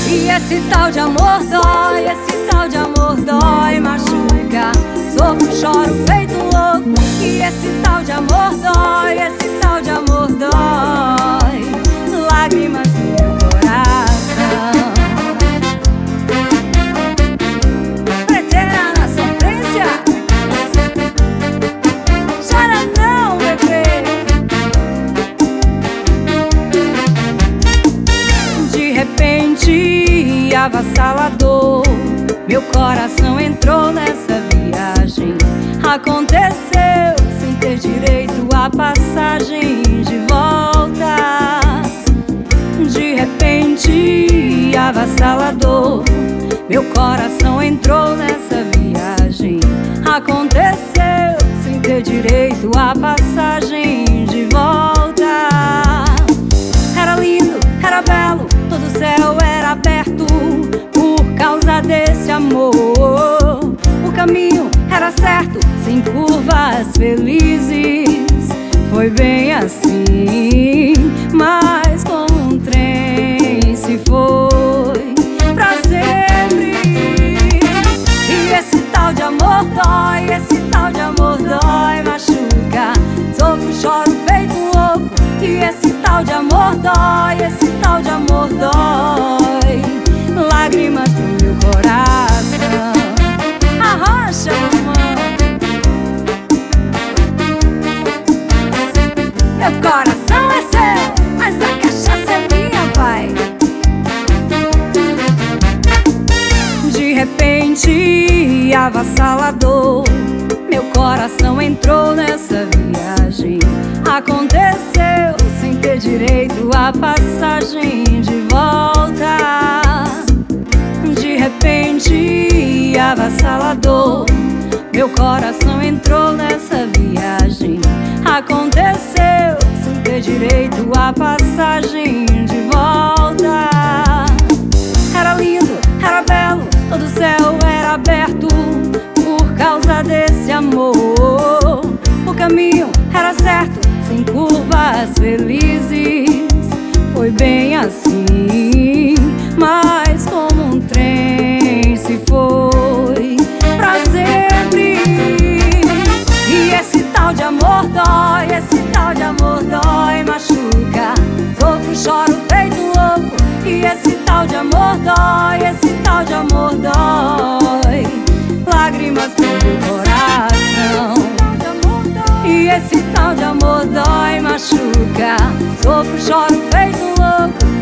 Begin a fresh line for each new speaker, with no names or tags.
E esse tal de amor dói, esse tal de amor dói, machuca. Sofro, choro, feito um louco. E esse tal de amor dói, esse tal de amor dói. Lágrimas no meu coração. Preteira na sofrência. Chora não, bebê. De repente, avassalador, meu coração entrou nessa viagem. Aconteceu sem ter direito à passagem de volta. De repente, avassalador, meu coração entrou nessa viagem. Aconteceu sem ter direito à passagem de volta. Era lindo, era belo, todo o céu era aberto por causa desse amor. O caminho era certo, sem curvas felizes. Foi bem assim, mas como um trem se foi pra sempre. E esse tal de amor dói, esse tal de amor dói, machuca. Sofro, choro, feito um louco. E esse tal de amor dói, esse tal de amor dói. Lágrimas no meu coração. Arrocha, mamãe. Meu coração é seu, mas a cachaça é minha, pai. De repente, avassalador, meu coração entrou nessa viagem. Aconteceu sem ter direito à passagem de volta. De repente, avassalador, meu coração entrou nessa viagem. Aconteceu sem ter direito à passagem de volta. Era lindo, era belo, todo o céu era aberto por causa desse amor. O caminho era certo, sem curvas felizes. Foi bem assim, mas como um trem se foi pra sempre. E esse tal de amor dói, esse tal de amor dói, machuca. Sofro, choro, feito um louco. E esse tal de amor dói, esse tal de amor dói. Lágrimas no meu coração. E esse tal de amor dói, machuca. Sofro, choro, feito um louco.